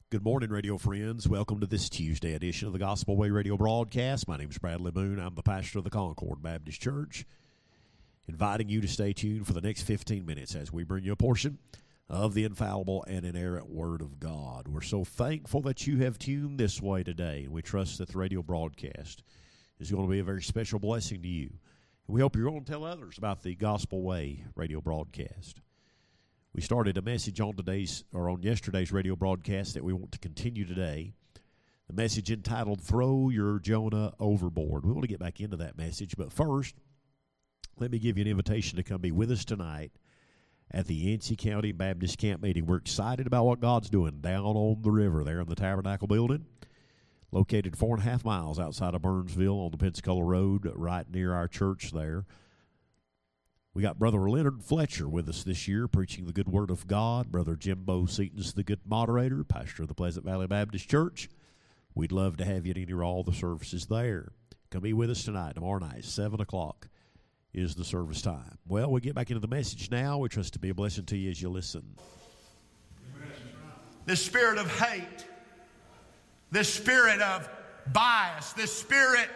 Good morning, radio friends. Welcome to this Tuesday edition of the Gospel Way radio broadcast. My name is Bradley Boone. I'm the pastor of the Concord Baptist Church, inviting you to stay tuned for the next 15 minutes as we bring you a portion of the infallible and inerrant Word of God. We're so thankful that you have tuned this way today, and we trust that the radio broadcast is going to be a very special blessing to you. And we hope you're going to tell others about the Gospel Way radio broadcast. We started a message on yesterday's radio broadcast that we want to continue today. The message entitled, Throw Your Jonah Overboard. We want to get back into that message, but first, let me give you an invitation to come be with us tonight at the Yancey County Baptist Camp Meeting. We're excited about what God's doing down on the river there in the Tabernacle Building, located 4.5 miles outside of Burnsville on the Pensacola Road, right near our church there. We got Brother Leonard Fletcher with us this year, preaching the good word of God. Brother Jimbo Seaton's the good moderator, pastor of the Pleasant Valley Baptist Church. We'd love to have you at any or all the services there. Come be with us tonight. Tomorrow night, 7 o'clock is the service time. Well, we get back into the message now. We trust to be a blessing to you as you listen. This spirit of hate, this spirit of bias, this spirit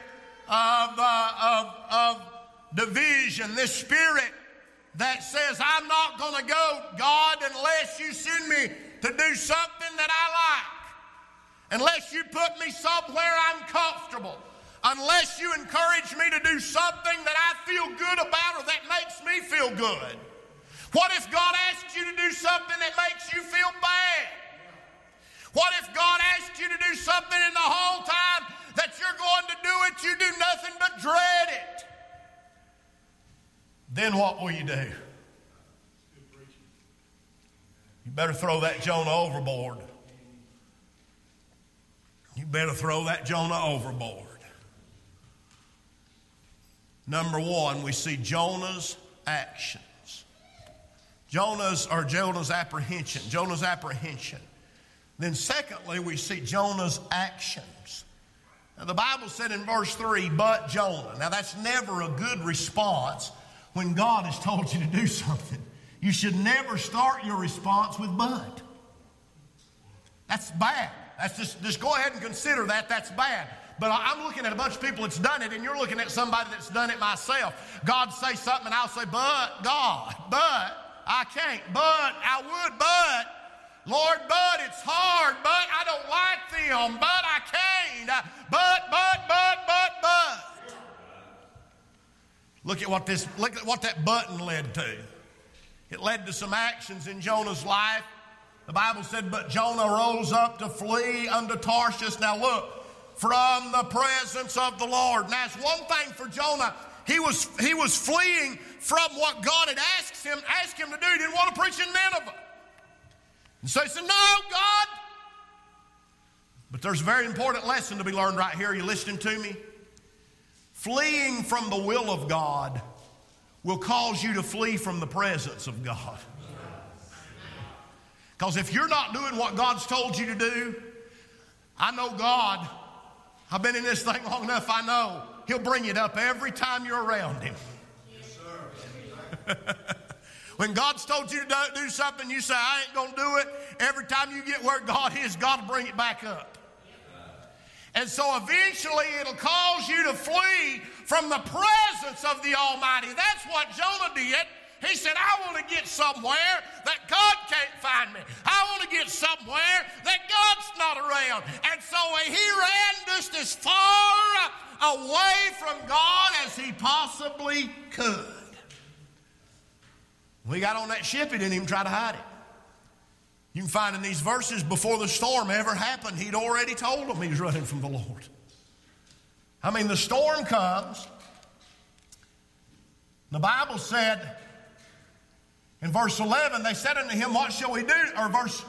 of division, this spirit that says, I'm not going to go, God, unless you send me to do something that I like, unless you put me somewhere I'm comfortable, unless you encourage me to do something that I feel good about or that makes me feel good. What if God asks you to do something that makes you feel bad? What if God asks you to do something in the whole time that you're going to do it, you do nothing but dread it? Then what will you do? You better throw that Jonah overboard. You better throw that Jonah overboard. Number one, we see Jonah's actions. Jonah's apprehension. Jonah's apprehension. Then secondly, we see Jonah's actions. Now the Bible said in verse 3, but Jonah. Now that's never a good response when God has told you to do something. You should never start your response with but. That's bad. That's just go ahead and consider that. That's bad. But I'm looking at a bunch of people that's done it, and you're looking at somebody that's done it myself. God say something, and I'll say, but God, but I can't, but I would, but Lord, but it's hard, but I don't like them, but I can't, but. Look at what that button led to. It led to some actions in Jonah's life. The Bible said, but Jonah rose up to flee unto Tarshish. Now look, from the presence of the Lord. Now it's one thing for Jonah. He was fleeing from what God had asked him to do. He didn't want to preach in Nineveh. And so he said, no, God. But there's a very important lesson to be learned right here. Are you listening to me? Fleeing from the will of God will cause you to flee from the presence of God. Because if you're not doing what God's told you to do, I know God. I've been in this thing long enough, I know He'll bring it up every time you're around Him. Yes, sir. When God's told you to do something, you say, I ain't going to do it. Every time you get where God is, God will bring it back up. And so eventually it'll cause you to flee from the presence of the Almighty. That's what Jonah did. He said, I want to get somewhere that God can't find me. I want to get somewhere that God's not around. And so he ran just as far away from God as he possibly could. When he got on that ship, he didn't even try to hide it. You can find in these verses, before the storm ever happened, he'd already told them he was running from the Lord. I mean, the storm comes. The Bible said in verse 11, they said unto him, what shall we do? Or verse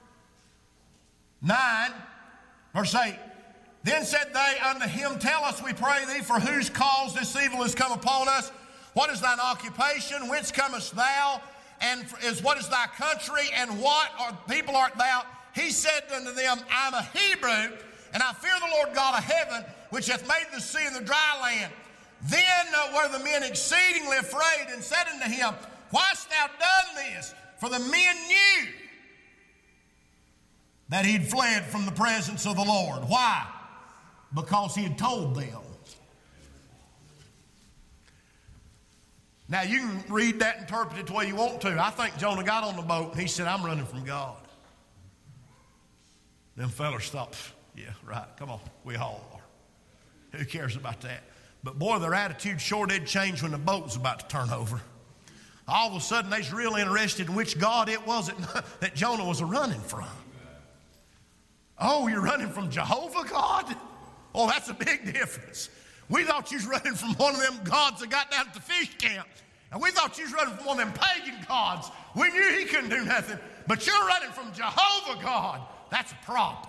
9, verse 8. Then said they unto him, tell us, we pray thee, for whose cause this evil is come upon us? What is thine occupation? Whence comest thou? And what is thy country, and what people art thou? He said unto them, I'm a Hebrew, and I fear the Lord God of heaven, which hath made the sea and the dry land. Then were the men exceedingly afraid, and said unto him, why hast thou done this? For the men knew that he'd fled from the presence of the Lord. Why? Because he had told them. Now, you can read that, interpret it the way you want to. I think Jonah got on the boat and he said, I'm running from God. Them fellas stopped. Yeah, right. Come on. We all are. Who cares about that? But boy, their attitude sure did change when the boat was about to turn over. All of a sudden, they was real interested in which God it was that Jonah was running from. Oh, you're running from Jehovah God? Oh, that's a big difference. We thought you was running from one of them gods that got down at the fish camp. And we thought you was running from one of them pagan gods. We knew he couldn't do nothing. But you're running from Jehovah God. That's a problem.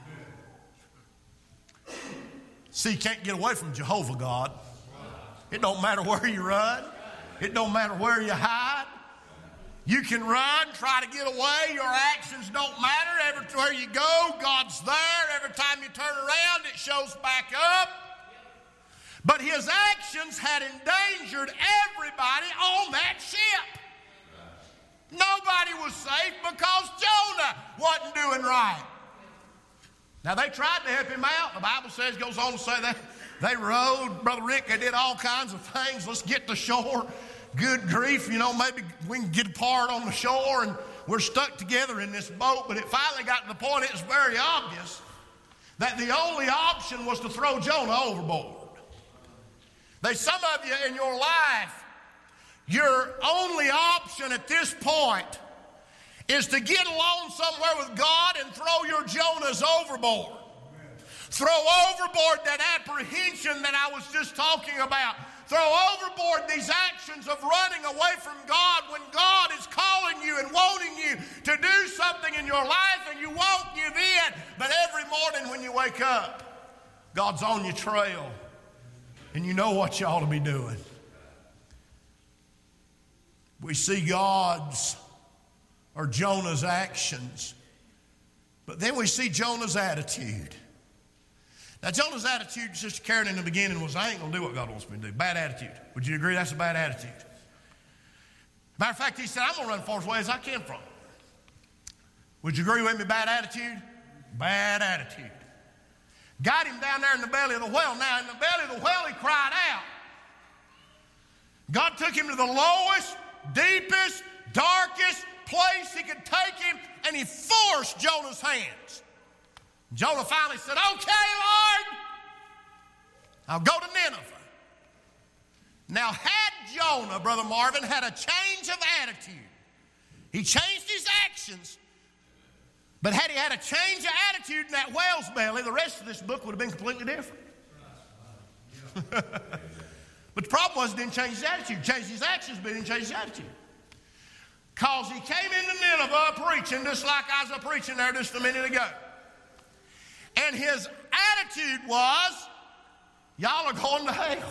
See, you can't get away from Jehovah God. It don't matter where you run. It don't matter where you hide. You can run, try to get away. Your actions don't matter. Everywhere you go, God's there. Every time you turn around, it shows back up. But his actions had endangered everybody on that ship. Nobody was safe because Jonah wasn't doing right. Now, they tried to help him out. The Bible says, goes on to say that they rowed. Brother Rick, they did all kinds of things. Let's get to shore. Good grief, maybe we can get apart on the shore and we're stuck together in this boat. But it finally got to the point, it was very obvious that the only option was to throw Jonah overboard. There's some of you in your life, your only option at this point is to get along somewhere with God and throw your Jonahs overboard. Throw overboard that apprehension that I was just talking about. Throw overboard these actions of running away from God when God is calling you and wanting you to do something in your life and you won't give in. But every morning when you wake up, God's on your trail and you know what you ought to be doing. We see God's or Jonah's actions, but then we see Jonah's attitude. Now, Jonah's attitude, Sister Karen, in the beginning was, I ain't going to do what God wants me to do. Bad attitude. Would you agree that's a bad attitude? Matter of fact, he said, I'm going to run as far away as I can from it. Would you agree with me, bad attitude? Bad attitude. Got him down there in the belly of the whale. Now, in the belly of the whale, he cried out. God took him to the lowest, deepest, darkest place he could take him, and he forced Jonah's hands. Jonah finally said, okay, Lord, I'll go to Nineveh. Now, had Jonah, Brother Marvin, had a change of attitude, he changed his actions, but had he had a change of attitude in that whale's belly, the rest of this book would have been completely different. But the problem was he didn't change his attitude. He changed his actions, but he didn't change his attitude. Because he came into Nineveh preaching just like I was preaching there just a minute ago. And his attitude was, y'all are going to hell.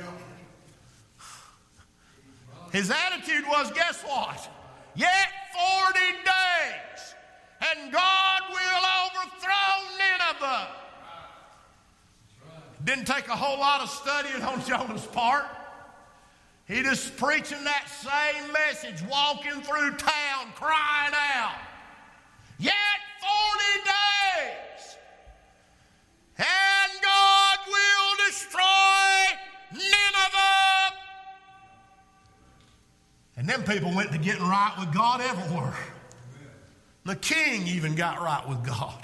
His attitude was, guess what? Yet 40 days, and God will overthrow Nineveh. Didn't take a whole lot of studying on Jonah's part. He just preaching that same message, walking through town, crying out. Yet 40 days, and God will destroy Nineveh. And them people went to getting right with God everywhere. The king even got right with God.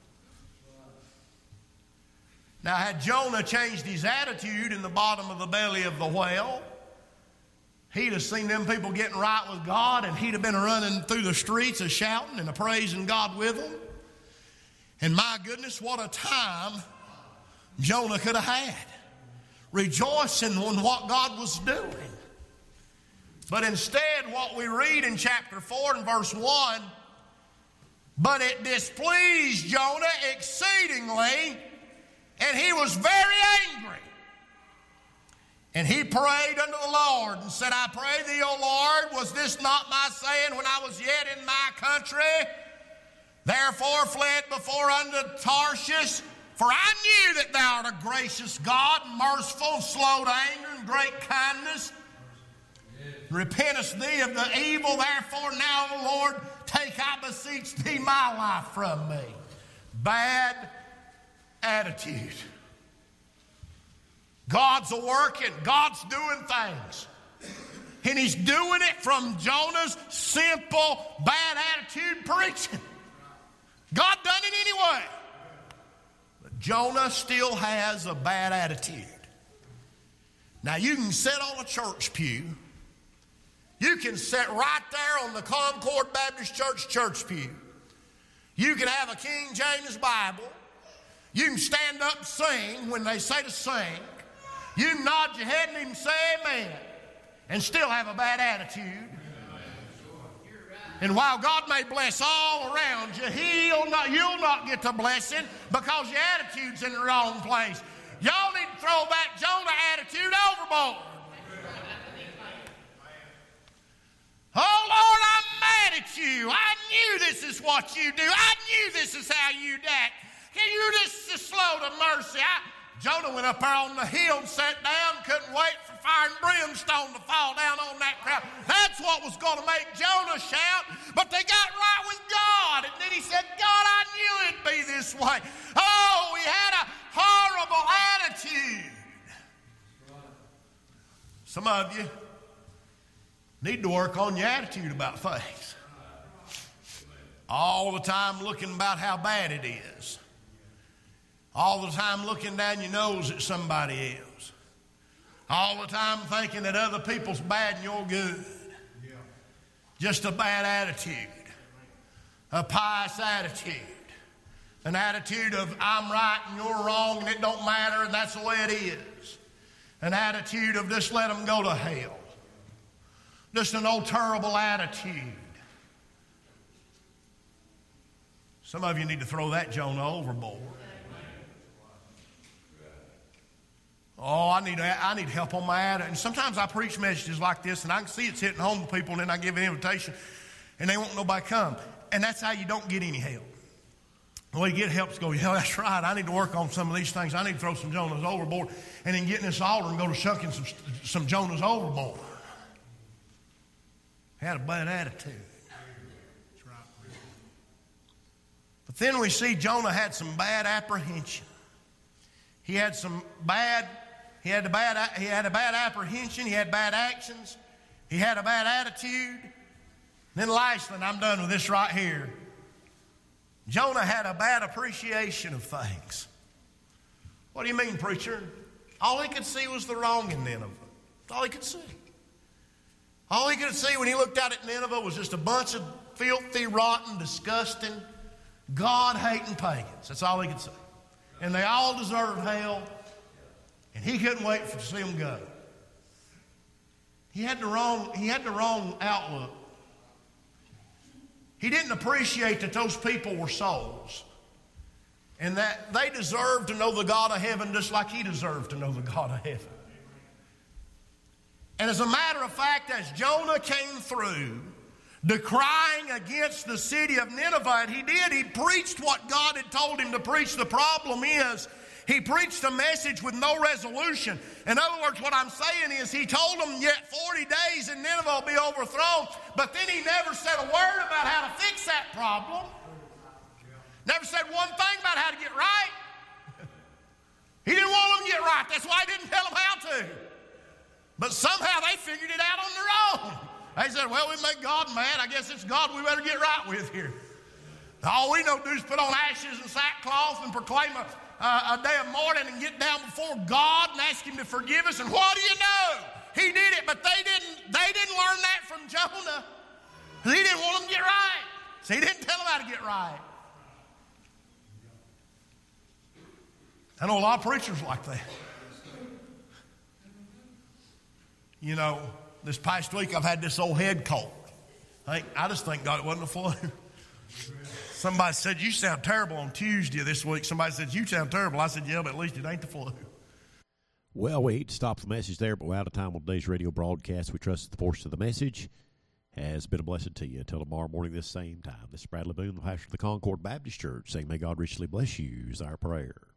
Now, had Jonah changed his attitude in the bottom of the belly of the whale, he'd have seen them people getting right with God, and he'd have been running through the streets a shouting and a praising God with them. And my goodness, what a time Jonah could have had, rejoicing in what God was doing. But instead, what we read in chapter 4 and verse 1, but it displeased Jonah exceedingly, and he was very angry. And he prayed unto the Lord and said, I pray thee, O Lord, was this not my saying when I was yet in my country? Therefore fled before unto Tarshish, for I knew that thou art a gracious God, merciful, slow to anger, and great kindness. Repentest thee of the evil, therefore now, O Lord, take, I beseech thee, my life from me. bad attitude. God's a-working. God's doing things. And He's doing it from Jonah's simple, bad attitude preaching. God done it anyway. But Jonah still has a bad attitude. Now, you can sit on a church pew. You can sit right there on the Concord Baptist Church pew. You can have a King James Bible. You can stand up and sing when they say to sing. You can nod your head and even say amen and still have a bad attitude. And while God may bless all around you, you'll not get the blessing because your attitude's in the wrong place. Y'all need to throw that Jonah attitude overboard. Oh, Lord, I'm mad at you. I knew this is what you do. I knew this is how you'd act. Can you just slow to mercy? Jonah went up there on the hill and sat down, couldn't wait for fire and brimstone to fall down on that crowd. That's what was going to make Jonah shout. But they got right with God. And then he said, God, I knew it'd be this way. Oh, he had a horrible attitude. Some of you need to work on your attitude about things. All the time looking about how bad it is. All the time looking down your nose at somebody else. All the time thinking that other people's bad and you're good. Just a bad attitude. A pious attitude. An attitude of I'm right and you're wrong and it don't matter and that's the way it is. An attitude of just let them go to hell. Just an old terrible attitude. Some of you need to throw that Jonah overboard. Oh, I need help on my attitude. And sometimes I preach messages like this, and I can see it's hitting home to people, and then I give an invitation, and they won't nobody come. And that's how you don't get any help. The way you get help is go, yeah, that's right. I need to work on some of these things. I need to throw some Jonahs overboard, and then get in this altar and go to shucking some Jonahs overboard. Had a bad attitude. But then we see Jonah had some bad apprehension. He had a bad apprehension. He had bad actions. He had a bad attitude. Then lastly, and I'm done with this right here, Jonah had a bad appreciation of things. What do you mean, preacher? All he could see was the wrong in Nineveh. That's all he could see. All he could see when he looked out at Nineveh was just a bunch of filthy, rotten, disgusting, God-hating pagans. That's all he could see. And they all deserved hell, and he couldn't wait to see them go. He had the wrong outlook. He didn't appreciate that those people were souls, and that they deserved to know the God of heaven just like he deserved to know the God of heaven. And as a matter of fact, as Jonah came through, decrying against the city of Nineveh, and he preached what God had told him to preach. The problem is, he preached a message with no resolution. In other words, what I'm saying is, he told them yet 40 days and Nineveh will be overthrown, but then he never said a word about how to fix that problem. Never said one thing about how to get right. He didn't want them to get right. That's why he didn't tell them how to. But somehow they figured it out on their own. They said, well, we make God mad. I guess it's God we better get right with here. All we know to do is put on ashes and sackcloth and proclaim a day of mourning and get down before God and ask him to forgive us. And what do you know? He did it, but they didn't learn that from Jonah. He didn't want them to get right. So he didn't tell them how to get right. I know a lot of preachers like that. You know, this past week I've had this old head cold. I just thank God it wasn't a flu. Somebody said, you sound terrible on Tuesday this week. Somebody said, you sound terrible. I said, yeah, but at least it ain't the flu. Well, we hate to stop the message there, but we're out of time on today's radio broadcast. We trust the portion of the message has been a blessing to you. Until tomorrow morning, this same time, this is Bradley Boone, the pastor of the Concord Baptist Church, saying, may God richly bless you is our prayer.